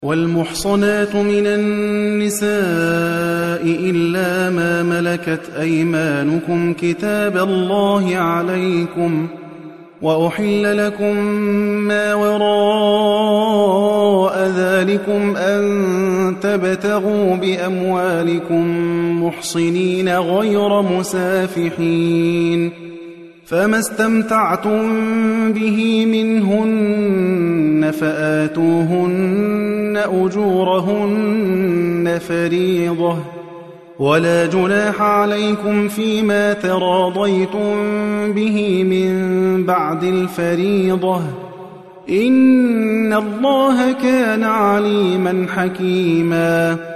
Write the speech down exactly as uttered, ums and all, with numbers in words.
والمحصنات من النساء إلا ما ملكت أيمانكم كتاب الله عليكم، وأحل لكم ما وراء ذلكم أن تبتغوا بأموالكم محصنين غير مسافحين، فما استمتعتم به منهن فآتوهن أجورهن فريضة، ولا جناح عليكم فيما تراضيتم به من بعد الفريضة، إن الله كان عليما حكيما.